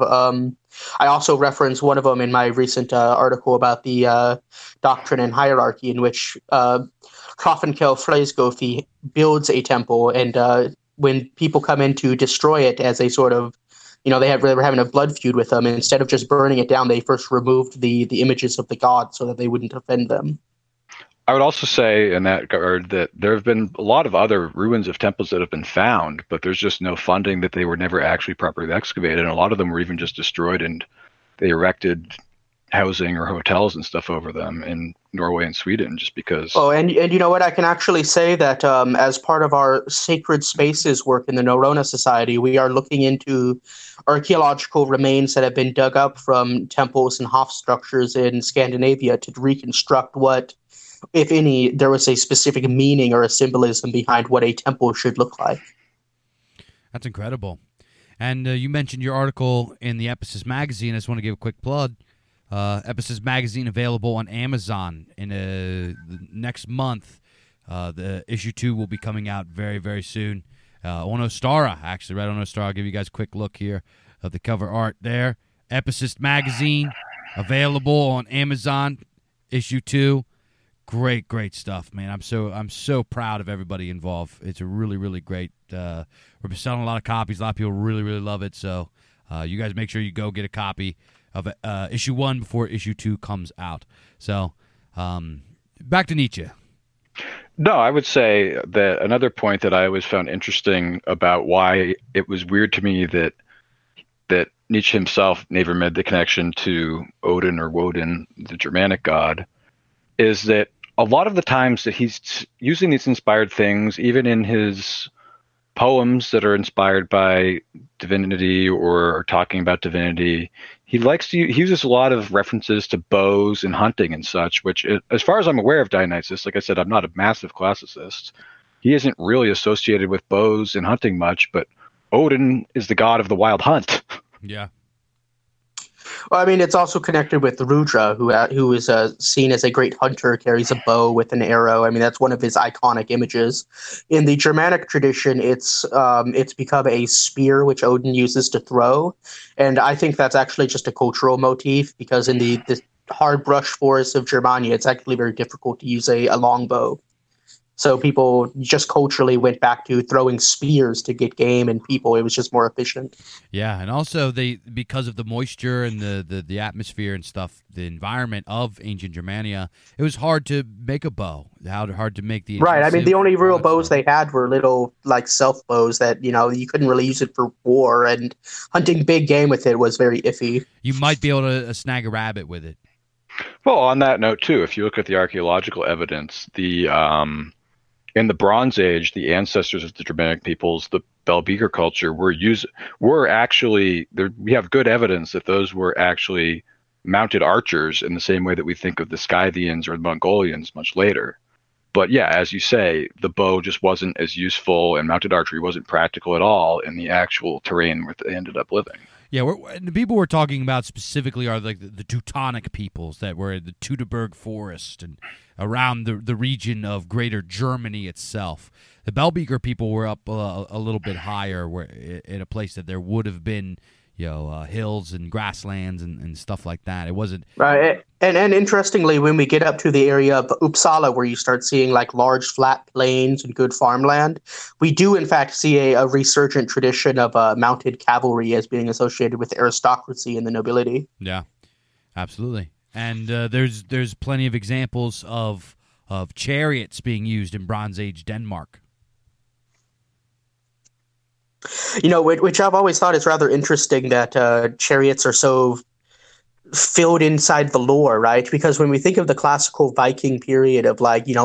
I also referenced one of them in my recent article about the doctrine and hierarchy, in which Hrafnkel Freysgothi builds a temple, and when people come in to destroy it as a sort of, they were having a blood feud with them, and instead of just burning it down, they first removed the images of the gods so that they wouldn't offend them. I would also say in that regard that there have been a lot of other ruins of temples that have been found, but there's just no funding, that they were never actually properly excavated. And a lot of them were even just destroyed, and they erected housing or hotels and stuff over them in Norway and Sweden just because. Oh, and you know what? I can actually say that as part of our Sacred Spaces work in the Norröna Society, we are looking into archaeological remains that have been dug up from temples and Hof structures in Scandinavia to reconstruct what, if any, there was a specific meaning or a symbolism behind what a temple should look like. That's incredible. And you mentioned your article in the Ephesus magazine. I just want to give a quick plug. Ephesus magazine available on Amazon in the next month. The issue 2 will be coming out very, very soon. On Ostara, actually, right on Ostara. I'll give you guys a quick look here of the cover art there. Ephesus magazine available on Amazon, issue 2. Great stuff, man. I'm so proud of everybody involved. It's a really, really great. We're selling a lot of copies. A lot of people really, really love it. So you guys make sure you go get a copy of issue 1 before issue 2 comes out. So back to Nietzsche. No, I would say that another point that I always found interesting about why it was weird to me that Nietzsche himself never made the connection to Odin or Woden, the Germanic god, is that a lot of the times that he's using these inspired things, even in his poems that are inspired by divinity or talking about divinity, he uses a lot of references to bows and hunting and such, which, as far as I'm aware of Dionysus, like I said, I'm not a massive classicist. He isn't really associated with bows and hunting much, but Odin is the god of the wild hunt. Yeah. Well, I mean, it's also connected with Rudra, who is seen as a great hunter, carries a bow with an arrow. I mean, that's one of his iconic images. In the Germanic tradition, it's become a spear, which Odin uses to throw. And I think that's actually just a cultural motif, because in the hard brush forests of Germania, it's actually very difficult to use a longbow. So people just culturally went back to throwing spears to get game and people. It was just more efficient. Yeah, and also because of the moisture and the atmosphere and stuff, the environment of ancient Germania, it was hard to make a bow. Hard to make the right. I mean, the only real bows they had were little like self bows that you couldn't really use it for war, and hunting big game with it was very iffy. You might be able to snag a rabbit with it. Well, on that note too, if you look at the archaeological evidence, in the Bronze Age, the ancestors of the Germanic peoples, the Bell-Beaker culture, were actually there. We have good evidence that those were actually mounted archers in the same way that we think of the Scythians or the Mongolians much later. But yeah, as you say, the bow just wasn't as useful, and mounted archery wasn't practical at all in the actual terrain where they ended up living. Yeah, the people we're talking about specifically are like the Teutonic peoples that were in the Teutoburg Forest and around the region of Greater Germany itself. The Bell-Beaker people were up a little bit higher, where in a place that there would have been hills and grasslands and stuff like that. It wasn't right. And interestingly, when we get up to the area of Uppsala, where you start seeing like large flat plains and good farmland, we do in fact see a resurgent tradition of mounted cavalry as being associated with aristocracy and the nobility. Yeah, absolutely. And there's plenty of examples of chariots being used in Bronze Age Denmark. Which I've always thought is rather interesting, that chariots are so filled inside the lore, right? Because when we think of the classical Viking period of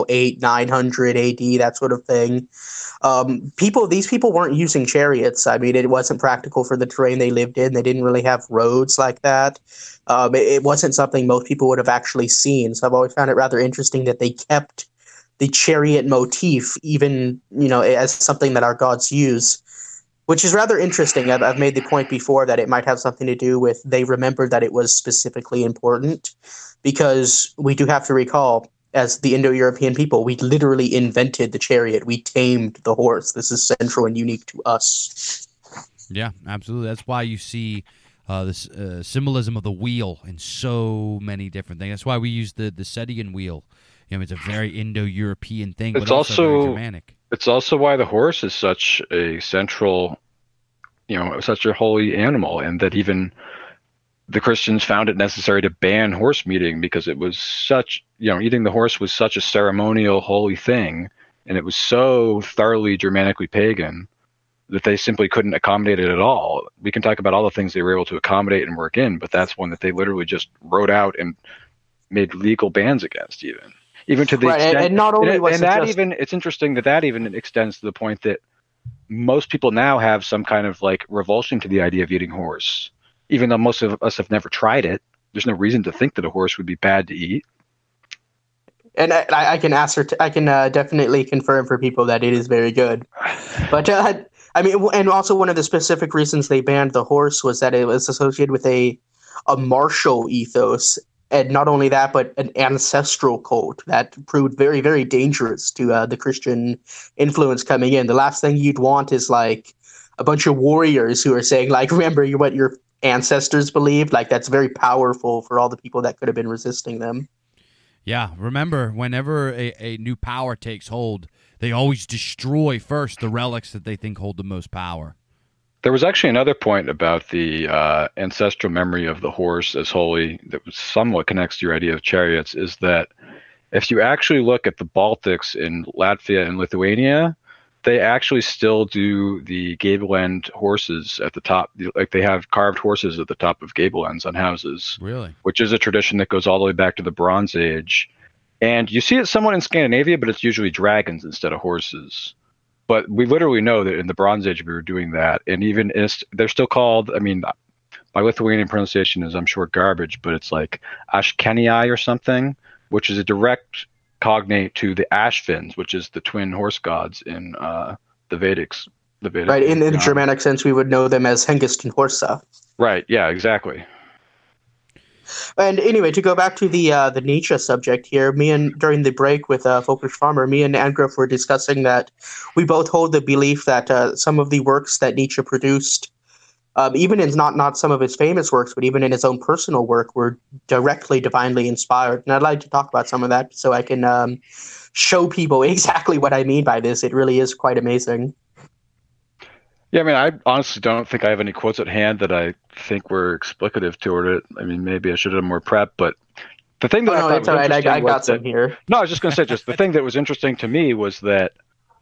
900 AD, that sort of thing, these people weren't using chariots. I mean, it wasn't practical for the terrain they lived in. They didn't really have roads like that. It wasn't something most people would have actually seen. So I've always found it rather interesting that they kept the chariot motif, even, as something that our gods use, which is rather interesting. I've made the point before that it might have something to do with they remembered that it was specifically important, because we do have to recall, as the Indo-European people, we literally invented the chariot. We tamed the horse. This is central and unique to us. Yeah, absolutely. That's why you see this symbolism of the wheel in so many different things. That's why we use the Setian wheel. It's a very Indo-European thing, but also very Germanic. It's also why the horse is such a central, such a holy animal, and that even the Christians found it necessary to ban horse meeting, because it was such, eating the horse was such a ceremonial, holy thing, and it was so thoroughly Germanically pagan that they simply couldn't accommodate it at all. We can talk about all the things they were able to accommodate and work in, but that's one that they literally just wrote out and made legal bans against, even to the extent, and not only was and that even, it's interesting that even extends to the point that most people now have some kind of revulsion to the idea of eating horse, even though most of us have never tried it. There's no reason to think that a horse would be bad to eat. And I can definitely confirm for people that it is very good. But and also one of the specific reasons they banned the horse was that it was associated with a martial ethos. And not only that, but an ancestral cult that proved very, very dangerous to the Christian influence coming in. The last thing you'd want is a bunch of warriors who are saying, remember what your ancestors believed. That's very powerful for all the people that could have been resisting them. Yeah, remember, whenever a new power takes hold, they always destroy first the relics that they think hold the most power. There was actually another point about the ancestral memory of the horse as holy that somewhat connects to your idea of chariots, is that if you actually look at the Baltics in Latvia and Lithuania, they actually still do the gable end horses at the top. They have carved horses at the top of gable ends on houses. Really? Which is a tradition that goes all the way back to the Bronze Age. And you see it somewhat in Scandinavia, but it's usually dragons instead of horses. But we literally know that in the Bronze Age we were doing that, and even they're still called. I mean, my Lithuanian pronunciation is, I'm sure, garbage, but it's Ashkenii or something, which is a direct cognate to the Ashvins, which is the twin horse gods in the Vedics. Right. In the Germanic sense, we would know them as Hengist and Horsa. Right. Yeah. Exactly. And anyway, to go back to the Nietzsche subject here, during the break with Folkish Farmer, me and Andrew were discussing that we both hold the belief that some of the works that Nietzsche produced, even in not some of his famous works, but even in his own personal work, were directly divinely inspired. And I'd like to talk about some of that so I can show people exactly what I mean by this. It really is quite amazing. Yeah, I mean, I honestly don't think I have any quotes at hand that I think were explicative toward it. I mean, maybe I should have more prep, but the thing that I thought was interesting, I got some here. No, I was just going to say, just the thing that was interesting to me was that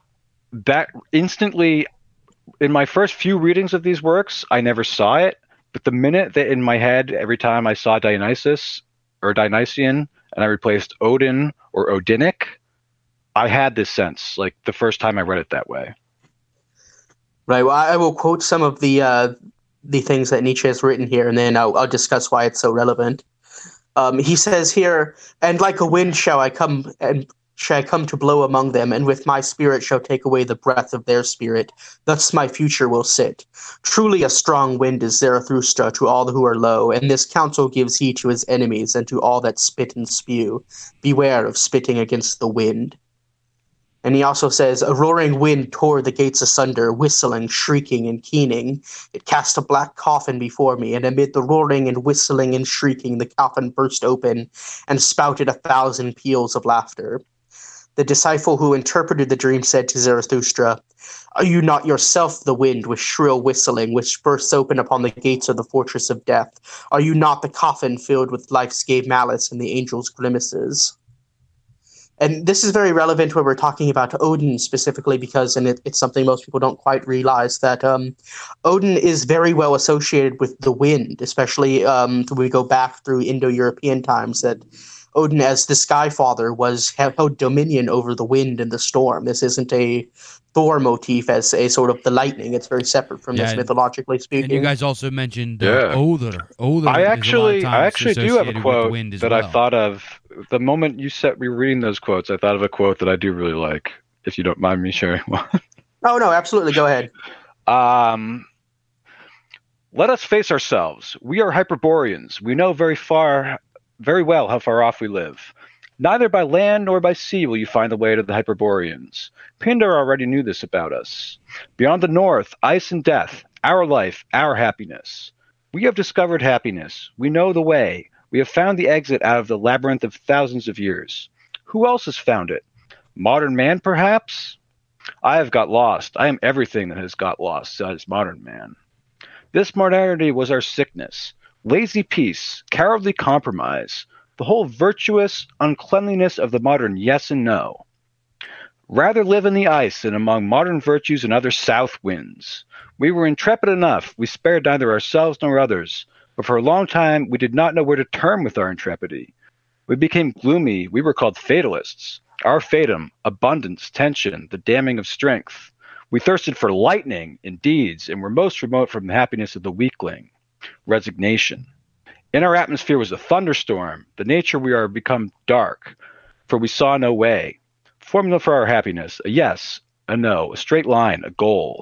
instantly, in my first few readings of these works, I never saw it, but the minute that in my head, every time I saw Dionysus or Dionysian, and I replaced Odin or Odinic, I had this sense, the first time I read it that way. Right. Well, I will quote some of the things that Nietzsche has written here, and then I'll discuss why it's so relevant. He says here, "And like a wind shall I come to blow among them, and with my spirit shall take away the breath of their spirit. Thus my future will sit. Truly a strong wind is Zarathustra to all who are low, and this counsel gives he to his enemies and to all that spit and spew. Beware of spitting against the wind." And he also says, "A roaring wind tore the gates asunder, whistling, shrieking, and keening. It cast a black coffin before me, and amid the roaring and whistling and shrieking, the coffin burst open and spouted 1,000 peals of laughter. The disciple who interpreted the dream said to Zarathustra, 'Are you not yourself the wind with shrill whistling, which bursts open upon the gates of the fortress of death? Are you not the coffin filled with life's gay malice and the angel's grimaces?'" And this is very relevant when we're talking about Odin specifically, because, and it's something most people don't quite realize, that Odin is very well associated with the wind, especially when we go back through Indo-European times, that Odin, as the Sky Father, held dominion over the wind and the storm. This isn't a Thor motif as a sort of the lightning. It's very separate from this, mythologically speaking. And you guys also mentioned Odin. I actually do have a quote that well. I thought of the moment you were reading those quotes. I thought of a quote that I do really like, if you don't mind me sharing one. Oh, no, absolutely. Go ahead. Let us face ourselves. We are Hyperboreans. We know very well how far off we live. Neither by land nor by sea will you find the way to the Hyperboreans. Pindar already knew this about us. Beyond the north, ice and death, our life, our happiness. We have discovered happiness. We know the way. We have found the exit out of the labyrinth of thousands of years. Who else has found it? Modern man, perhaps? I have got lost. I am everything that has got lost, says modern man. This modernity was our sickness. Lazy peace, cowardly compromise, the whole virtuous uncleanliness of the modern yes and no. Rather live in the ice than among modern virtues and other south winds. We were intrepid enough. We spared neither ourselves nor others. But for a long time, we did not know where to turn with our intrepidity. We became gloomy. We were called fatalists. Our fatum, abundance, tension, the damning of strength. We thirsted for lightning in deeds and were most remote from the happiness of the weakling. Resignation. In our atmosphere was a thunderstorm. The nature we are become dark, for we saw no way. Formula for our happiness, a yes, a no, a straight line, a goal.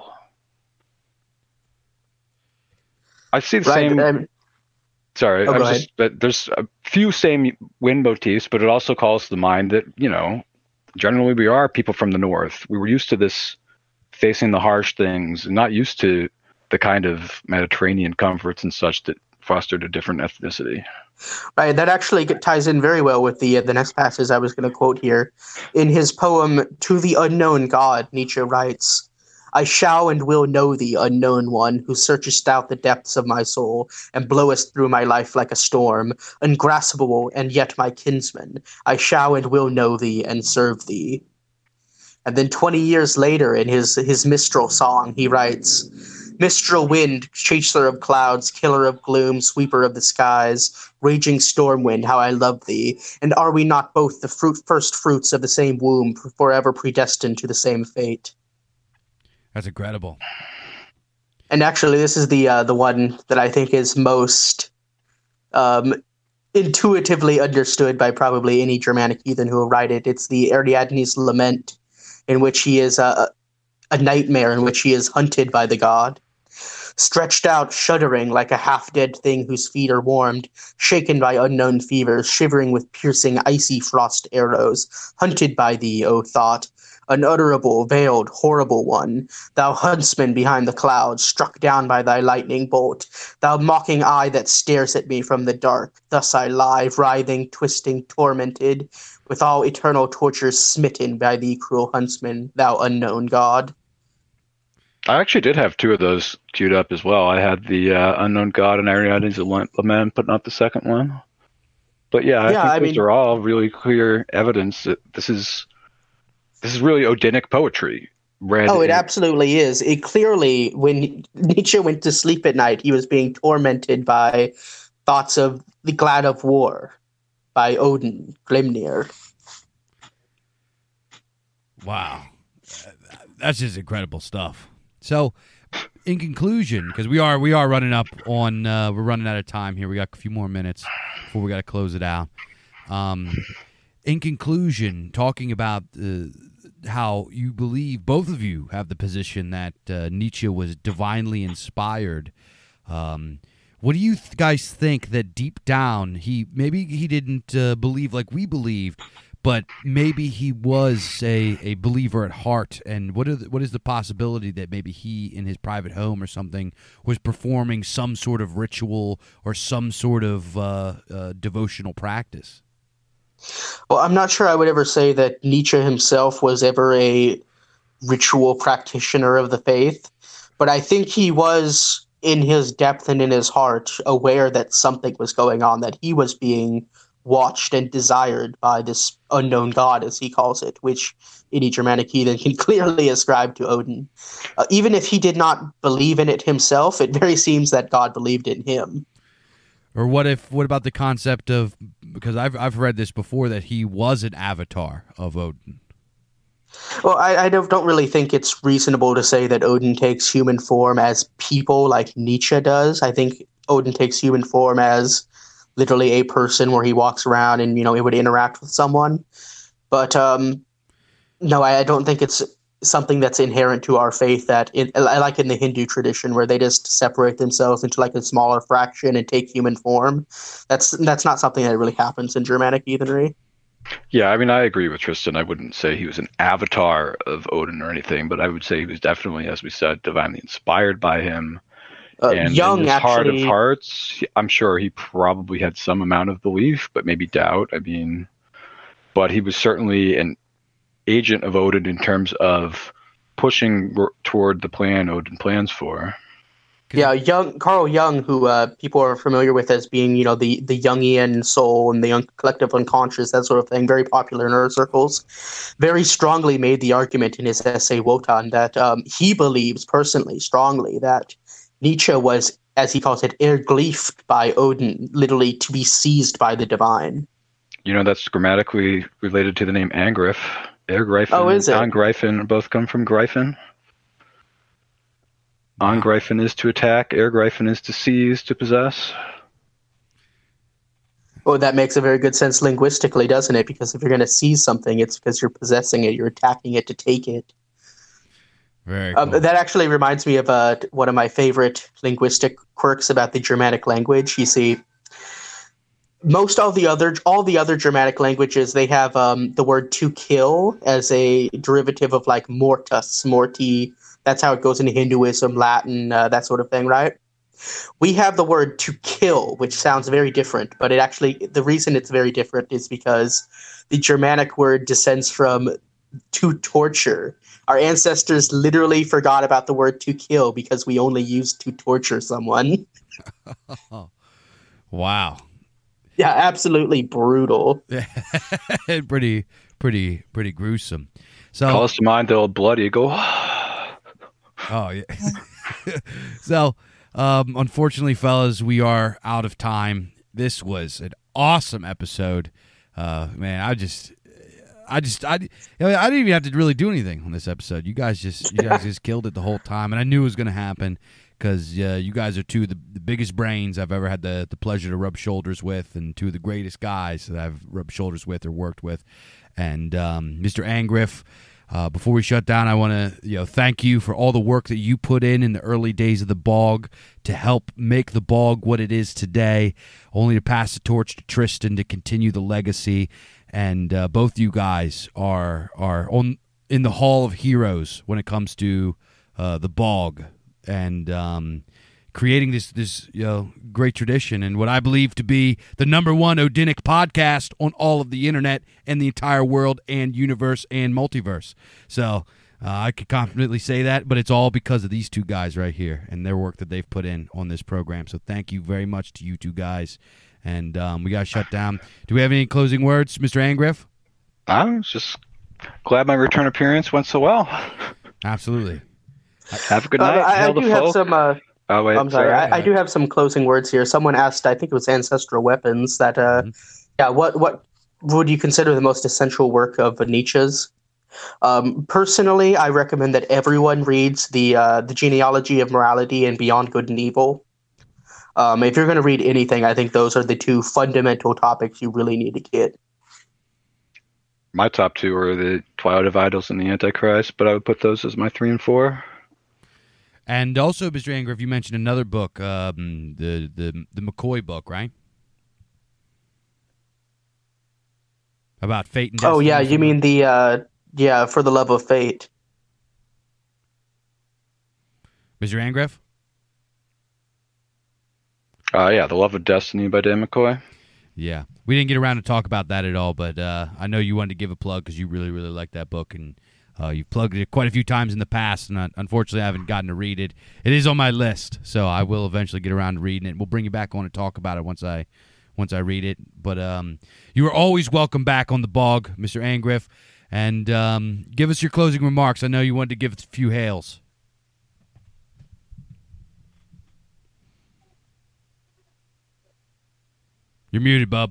I see the same... Sorry, there's a few same wind motifs, but it also calls to the mind that, generally we are people from the north. We were used to this, facing the harsh things, and not used to the kind of Mediterranean comforts and such that fostered a different ethnicity. Right, that actually ties in very well with the next passage I was going to quote here. In his poem, To the Unknown God, Nietzsche writes, I shall and will know thee, unknown one, who searchest out the depths of my soul, and blowest through my life like a storm, ungraspable and yet my kinsman. I shall and will know thee and serve thee. And then 20 years later, in his Mistral song, he writes, Mistral wind, chaser of clouds, killer of gloom, sweeper of the skies, raging storm wind, how I love thee. And are we not both the first fruits of the same womb, forever predestined to the same fate? That's incredible. And actually, this is the one that I think is most intuitively understood by probably any Germanic heathen who will write it. It's the Ariadne's Lament, in which he is a nightmare in which he is hunted by the god. Stretched out, shuddering like a half-dead thing whose feet are warmed, shaken by unknown fevers, shivering with piercing icy frost arrows, hunted by thee, O thought, unutterable, veiled, horrible one, thou huntsman behind the clouds, struck down by thy lightning bolt, thou mocking eye that stares at me from the dark. Thus I lie, writhing, twisting, tormented, with all eternal tortures smitten by thee, cruel huntsman, thou unknown god. I actually did have two of those queued up as well. I had the Unknown God and Ariadne's Lament, but not the second one. But yeah, I think those are all really clear evidence that this is really Odinic poetry. It absolutely is. It clearly, when Nietzsche went to sleep at night, he was being tormented by thoughts of the Glad of War by Odin, Grimnir. Wow. That's just incredible stuff. So, in conclusion, because we are running up on, we're running out of time here. We got a few more minutes before we got to close it out. In conclusion, talking about how you believe, both of you have the position that Nietzsche was divinely inspired. What do you guys think that deep down he didn't believe like we believed, but maybe he was a believer at heart? And what is the possibility that maybe he, in his private home or something, was performing some sort of ritual or some sort of devotional practice? Well, I'm not sure I would ever say that Nietzsche himself was ever a ritual practitioner of the faith, but I think he was, in his depth and in his heart, aware that something was going on, that he was being watched and desired by this unknown god, as he calls it, which any Germanic heathen can clearly ascribe to Odin. Even if he did not believe in it himself, it very seems that God believed in him. Or what about the concept of, because I've read this before, that he was an avatar of Odin? Well, I don't really think it's reasonable to say that Odin takes human form as people like Nietzsche does. I think Odin takes human form as literally a person where he walks around and, he would interact with someone. But no, I don't think it's something that's inherent to our faith, that like in the Hindu tradition, where they just separate themselves into like a smaller fraction and take human form. That's not something that really happens in Germanic heathenry. Yeah, I mean, I agree with Tristan. I wouldn't say he was an avatar of Odin or anything, but I would say he was definitely, as we said, divinely inspired by him. And Jung, in his heart of actually, hearts, I'm sure he probably had some amount of belief, but maybe doubt. I mean, but he was certainly an agent of Odin in terms of pushing toward the plan Odin plans for. Yeah, Carl Jung, who people are familiar with as being, the Jungian soul and the collective unconscious, that sort of thing, very popular in nerd circles, very strongly made the argument in his essay Wotan that he believes personally, strongly, that Nietzsche was, as he calls it, ergriffen by Odin, literally to be seized by the divine. That's grammatically related to the name Angriff. Ergreifen, oh, is it? Angreifen both come from Greifen. Angreifen is to attack, Ergreifen is to seize, to possess. Well, that makes a very good sense linguistically, doesn't it? Because if you're going to seize something, it's because you're possessing it, you're attacking it to take it. Very cool. That actually reminds me of one of my favorite linguistic quirks about the Germanic language. You see, all the other Germanic languages, they have the word to kill as a derivative of like mortus, morti. That's how it goes into Hinduism, Latin, that sort of thing, right? We have the word to kill, which sounds very different, but the reason it's very different is because the Germanic word descends from to torture. Our ancestors literally forgot about the word to kill because we only used to torture someone. Wow. Yeah, absolutely brutal. pretty gruesome. So call us to mind the old blood eagle. Oh yeah. So, unfortunately, fellas, we are out of time. This was an awesome episode. Man, I didn't even have to really do anything on this episode. You guys just killed it the whole time, and I knew it was going to happen because you guys are two of the biggest brains I've ever had the pleasure to rub shoulders with, and two of the greatest guys that I've rubbed shoulders with or worked with. And Mr. Angriff, before we shut down, I want to thank you for all the work that you put in the early days of the Bog to help make the Bog what it is today, only to pass the torch to Tristan to continue the legacy. And both you guys are in the Hall of Heroes when it comes to the Bog and creating this great tradition and what I believe to be the #1 Odinic podcast on all of the internet and the entire world and universe and multiverse. So I could confidently say that, but it's all because of these two guys right here and their work that they've put in on this program. So thank you very much to you two guys. And we got to shut down. Do we have any closing words, Mr. Angriff? I'm just glad my return appearance went so well. Absolutely. Have a good night. I do have some. Oh, wait, I'm sorry. I do have some closing words here. Someone asked, I think it was Ancestral Weapons, that what would you consider the most essential work of Nietzsche's? Personally, I recommend that everyone reads the Genealogy of Morality and Beyond Good and Evil. If you're going to read anything, I think those are the two fundamental topics you really need to get. My top two are the Twilight of Idols and the Antichrist, but I would put those as my 3 and 4. And also, Mr. Angriff, you mentioned another book, the McCoy book, right? About fate and destiny. Oh, yeah, you mean the, For the Love of Fate. Mr. Angriff? Yeah, The Love of Destiny by Dan McCoy. Yeah. We didn't get around to talk about that at all, but I know you wanted to give a plug because you really, really like that book, and you've plugged it quite a few times in the past, and unfortunately I haven't gotten to read it. It is on my list, so I will eventually get around to reading it. We'll bring you back on and talk about it once I once I read it. But you are always welcome back on the Bog, Mr. Angriff. And give us your closing remarks. I know you wanted to give a few hails. You're muted, bub.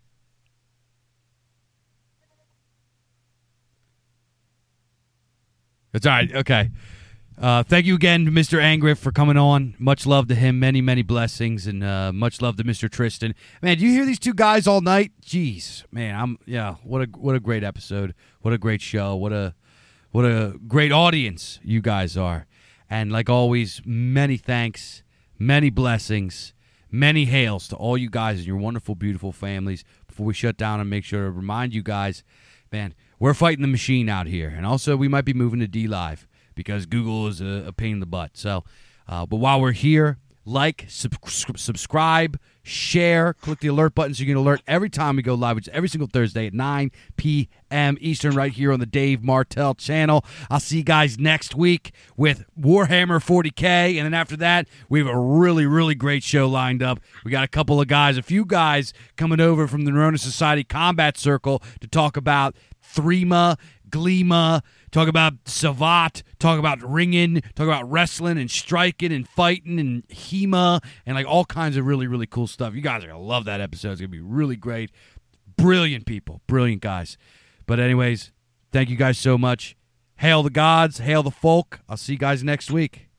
That's all right. Okay. Thank you again to Mr. Angriff for coming on. Much love to him. Many, many blessings, and much love to Mr. Tristan. Man, do you hear these two guys all night? Jeez, man, what a great episode. What a great show. What a great audience you guys are. And like always, many thanks, many blessings, many hails to all you guys and your wonderful, beautiful families. Before we shut down, and make sure to remind you guys, man, we're fighting the machine out here. And also, we might be moving to DLive because Google is a pain in the butt. So, but while we're here, like, subscribe, share, click the alert button so you can alert every time we go live, which is every single Thursday at 9 p.m. Eastern right here on the Dave Martell channel. I'll see you guys next week with Warhammer 40K, and then after that, we have a really, really great show lined up. We got a few guys coming over from the Neurona Society Combat Circle to talk about Threma, Glima, talk about Savat, talk about ringing, talk about wrestling and striking and fighting and HEMA and like all kinds of really, really cool stuff. You guys are going to love that episode. It's going to be really great. Brilliant people. Brilliant guys. But anyways, thank you guys so much. Hail the gods. Hail the folk. I'll see you guys next week.